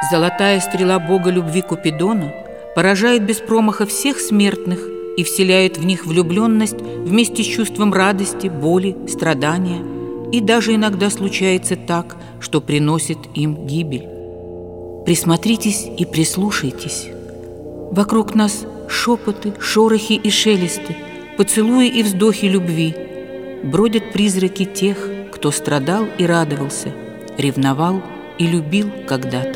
Золотая стрела бога любви Купидона поражает без промаха всех смертных и вселяет в них влюбленность вместе с чувством радости, боли, страдания, и даже иногда случается так, что приносит им гибель. Присмотритесь и прислушайтесь. Вокруг нас шепоты, шорохи и шелесты, поцелуи и вздохи любви. Бродят призраки тех, кто страдал и радовался, ревновал и любил когда-то.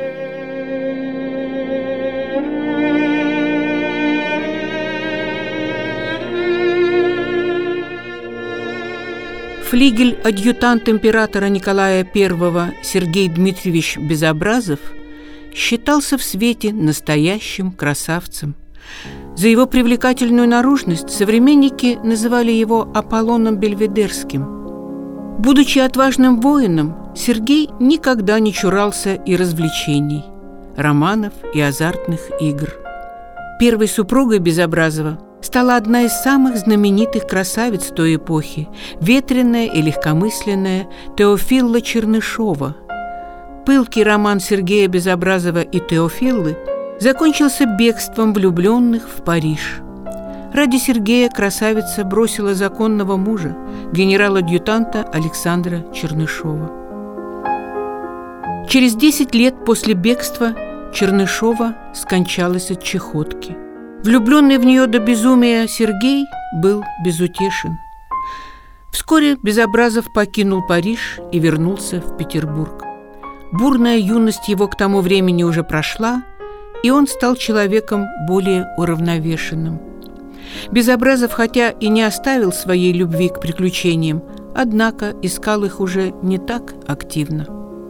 Флигель-адъютант императора Николая I Сергей Дмитриевич Безобразов считался в свете настоящим красавцем. За его привлекательную наружность современники называли его Аполлоном Бельведерским. Будучи отважным воином, Сергей никогда не чурался и развлечений, романов и азартных игр. Первой супругой Безобразова стала одна из самых знаменитых красавиц той эпохи, ветреная и легкомысленная Теофилла Чернышова. Пылкий роман Сергея Безобразова и Теофиллы закончился бегством влюбленных в Париж. Ради Сергея красавица бросила законного мужа, генерал-адъютанта Александра Чернышова. Через 10 лет после бегства Чернышова скончалась от чахотки. Влюбленный в нее до безумия Сергей был безутешен. Вскоре Безобразов покинул Париж и вернулся в Петербург. Бурная юность его к тому времени уже прошла, и он стал человеком более уравновешенным. Безобразов, хотя и не оставил своей любви к приключениям, однако искал их уже не так активно.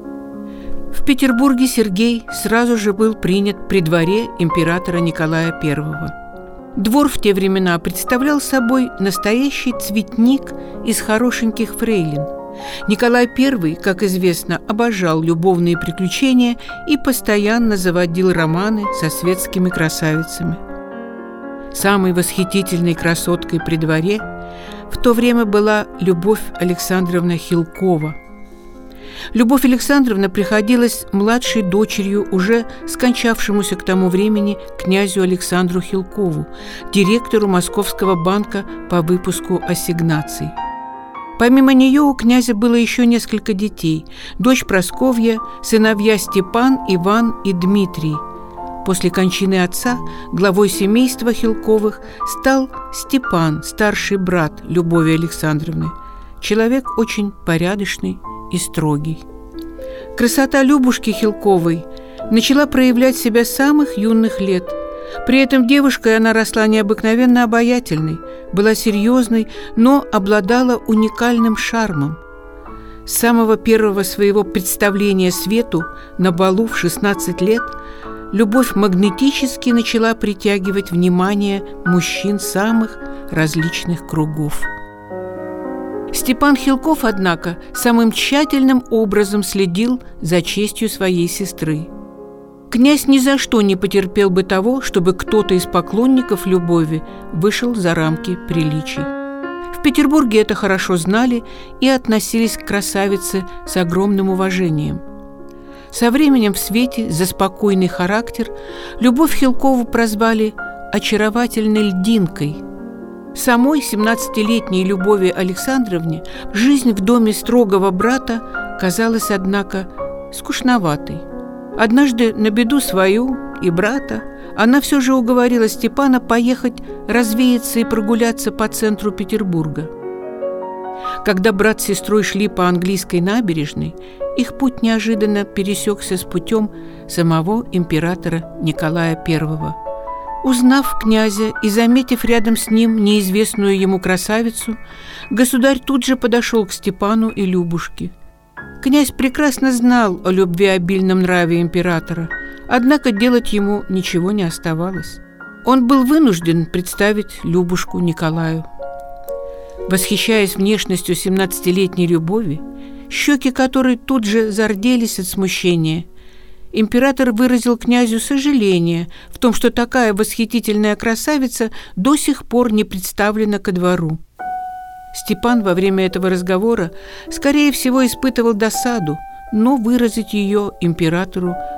В Петербурге Сергей сразу же был принят при дворе императора Николая I. Двор в те времена представлял собой настоящий цветник из хорошеньких фрейлин. Николай I, как известно, обожал любовные приключения и постоянно заводил романы со светскими красавицами. Самой восхитительной красоткой при дворе в то время была Любовь Александровна Хилкова. Любовь Александровна приходилась младшей дочерью уже скончавшемуся к тому времени князю Александру Хилкову, директору Московского банка по выпуску ассигнаций. Помимо нее у князя было еще несколько детей: дочь Прасковья, сыновья Степан, Иван и Дмитрий. После кончины отца главой семейства Хилковых стал Степан, старший брат Любови Александровны, человек очень порядочный и строгий. Красота Любушки Хилковой начала проявлять себя с самых юных лет. При этом девушкой она росла необыкновенно обаятельной, была серьезной, но обладала уникальным шармом. С самого первого своего представления свету на балу в 16 лет Любовь магнетически начала притягивать внимание мужчин самых различных кругов. Степан Хилков, однако, самым тщательным образом следил за честью своей сестры. Князь ни за что не потерпел бы того, чтобы кто-то из поклонников Любови вышел за рамки приличий. В Петербурге это хорошо знали и относились к красавице с огромным уважением. Со временем в свете за спокойный характер Любовь Хилкову прозвали «очаровательной льдинкой». Самой 17-летней Любови Александровне жизнь в доме строгого брата казалась, однако, скучноватой. Однажды на беду свою и брата она все же уговорила Степана поехать развеяться и прогуляться по центру Петербурга. Когда брат с сестрой шли по английской набережной, их путь неожиданно пересекся с путем самого императора Николая I. Узнав князя и заметив рядом с ним неизвестную ему красавицу, государь тут же подошел к Степану и Любушке. Князь прекрасно знал о любвеобильном нраве императора, однако делать ему ничего не оставалось. Он был вынужден представить Любушку Николаю. Восхищаясь внешностью 17-летней Любови, щеки которой тут же зарделись от смущения, император выразил князю сожаление в том, что такая восхитительная красавица до сих пор не представлена ко двору. Степан во время этого разговора, скорее всего, испытывал досаду, но выразить ее императору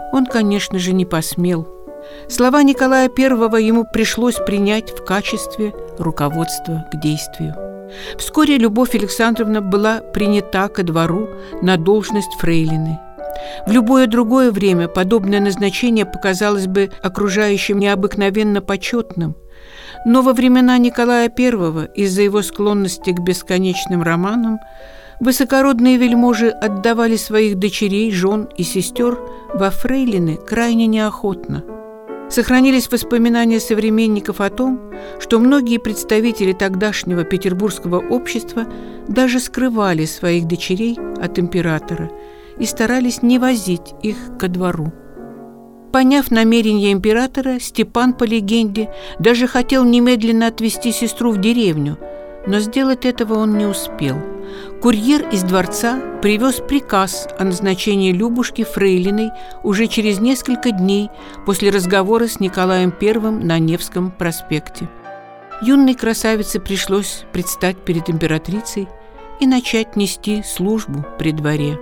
Он, конечно же, не посмел. Слова Николая I ему пришлось принять в качестве руководства к действию. Вскоре Любовь Александровна была принята ко двору на должность фрейлины. В любое другое время подобное назначение показалось бы окружающим необыкновенно почетным, но во времена Николая I, из-за его склонности к бесконечным романам, высокородные вельможи отдавали своих дочерей, жен и сестер во фрейлины крайне неохотно. Сохранились воспоминания современников о том, что многие представители тогдашнего петербургского общества даже скрывали своих дочерей от императора и старались не возить их ко двору. Поняв намерение императора, Степан, по легенде, даже хотел немедленно отвезти сестру в деревню, но сделать этого он не успел. Курьер из дворца привез приказ о назначении Любушки фрейлиной уже через несколько дней после разговора с Николаем I на Невском проспекте. Юной красавице пришлось предстать перед императрицей и начать нести службу при дворе.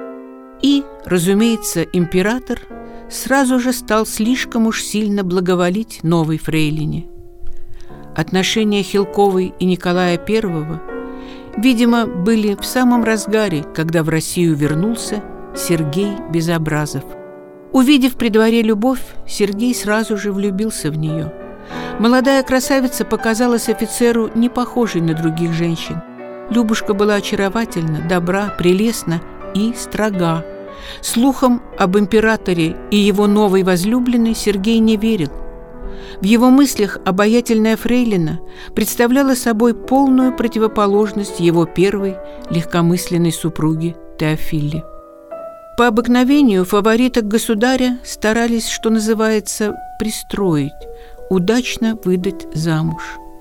И, разумеется, император сразу же стал слишком уж сильно благоволить новой фрейлине. Отношения Хилковой и Николая I, видимо, были в самом разгаре, когда в Россию вернулся Сергей Безобразов. Увидев при дворе Любовь, Сергей сразу же влюбился в нее. Молодая красавица показалась офицеру не похожей на других женщин. Любушка была очаровательна, добра, прелестна и строга. Слухам об императоре и его новой возлюбленной Сергей не верил. В его мыслях обаятельная фрейлина представляла собой полную противоположность его первой легкомысленной супруге Теофилле. По обыкновению фавориток государя старались, что называется, пристроить, удачно выдать замуж.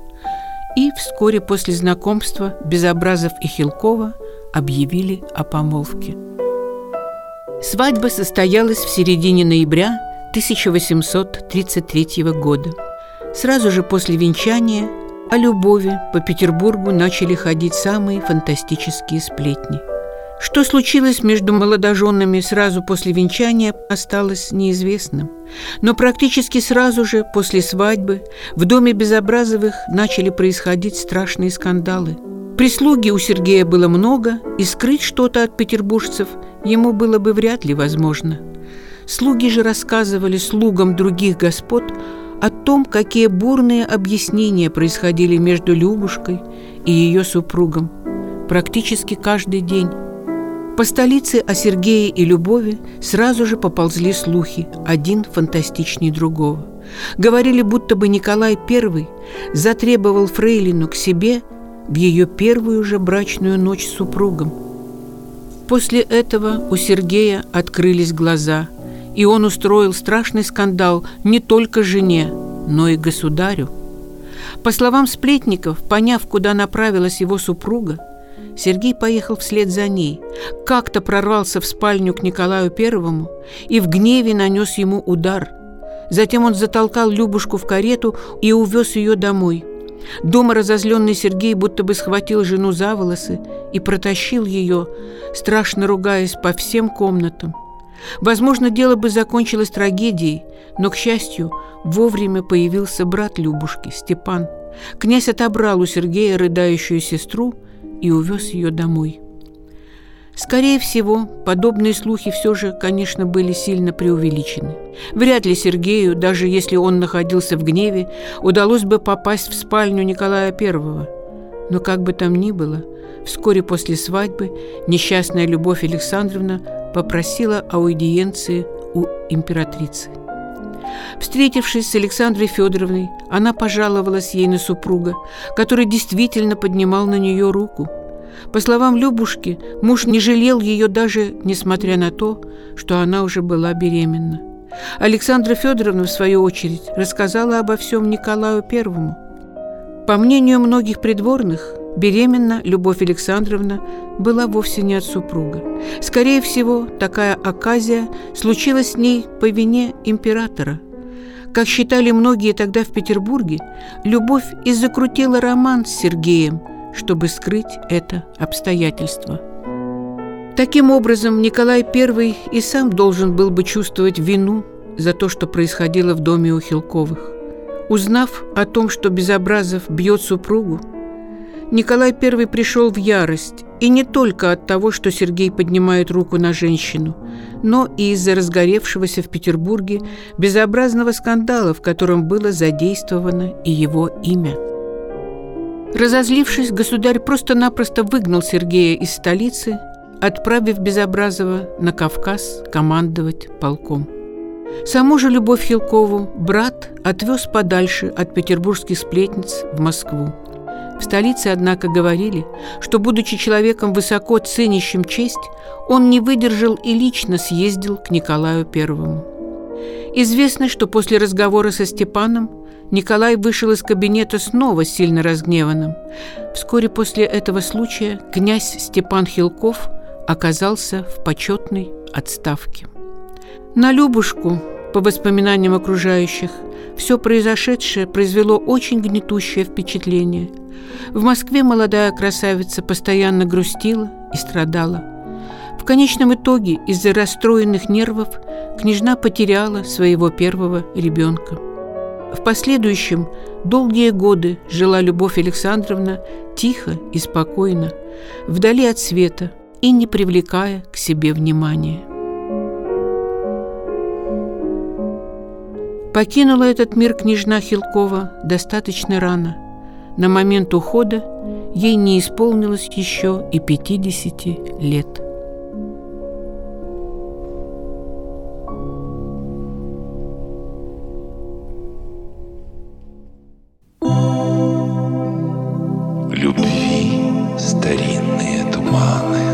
И вскоре после знакомства Безобразов и Хилкова объявили о помолвке. Свадьба состоялась в середине ноября 1833 года. Сразу же после венчания о любови по Петербургу начали ходить самые фантастические сплетни. Что случилось между молодоженами сразу после венчания, осталось неизвестным. Но практически сразу же после свадьбы в доме Безобразовых начали происходить страшные скандалы. Прислуги у Сергея было много, и скрыть что-то от петербуржцев ему было бы вряд ли возможно. Слуги же рассказывали слугам других господ о том, какие бурные объяснения происходили между Любушкой и ее супругом практически каждый день. По столице о Сергее и Любови сразу же поползли слухи, один фантастичнее другого. Говорили, будто бы Николай I затребовал фрейлину к себе в ее первую же брачную ночь с супругом. После этого у Сергея открылись глаза, и он устроил страшный скандал не только жене, но и государю. По словам сплетников, поняв, куда направилась его супруга, Сергей поехал вслед за ней, как-то прорвался в спальню к Николаю I и в гневе нанес ему удар. Затем он затолкал Любушку в карету и увез ее домой. Дома разозленный Сергей будто бы схватил жену за волосы и протащил ее, страшно ругаясь, по всем комнатам. Возможно, дело бы закончилось трагедией, но, к счастью, вовремя появился брат Любушки, Степан. Князь отобрал у Сергея рыдающую сестру и увез ее домой. Скорее всего, подобные слухи все же, конечно, были сильно преувеличены. Вряд ли Сергею, даже если он находился в гневе, удалось бы попасть в спальню Николая I. Но как бы там ни было, вскоре после свадьбы несчастная Любовь Александровна попросила аудиенции у императрицы. Встретившись с Александрой Федоровной, она пожаловалась ей на супруга, который действительно поднимал на нее руку. По словам Любушки, муж не жалел ее даже несмотря на то, что она уже была беременна. Александра Федоровна, в свою очередь, рассказала обо всем Николаю I. По мнению многих придворных, беременна Любовь Александровна была вовсе не от супруга. Скорее всего, такая оказия случилась с ней по вине императора. Как считали многие тогда в Петербурге, Любовь и закрутила роман с Сергеем, чтобы скрыть это обстоятельство. Таким образом, Николай I и сам должен был бы чувствовать вину за то, что происходило в доме у Хилковых. Узнав о том, что Безобразов бьет супругу, Николай I пришел в ярость, и не только от того, что Сергей поднимает руку на женщину, но и из-за разгоревшегося в Петербурге безобразного скандала, в котором было задействовано и его имя. Разозлившись, государь просто-напросто выгнал Сергея из столицы, отправив Безобразова на Кавказ командовать полком. Саму же Любовь Хилкову брат отвез подальше от петербургских сплетниц в Москву. В столице, однако, говорили, что, будучи человеком высоко ценящим честь, он не выдержал и лично съездил к Николаю I. Известно, что после разговора со Степаном Николай вышел из кабинета снова сильно разгневанным. Вскоре после этого случая князь Степан Хилков оказался в почетной отставке. На Любушку, по воспоминаниям окружающих, все произошедшее произвело очень гнетущее впечатление. В Москве молодая красавица постоянно грустила и страдала. В конечном итоге, из-за расстроенных нервов, княжна потеряла своего первого ребенка. В последующем долгие годы жила Любовь Александровна тихо и спокойно, вдали от света и не привлекая к себе внимания. Покинула этот мир княжна Хилкова достаточно рано. На момент ухода ей не исполнилось еще и 50 лет. Любви старинные туманы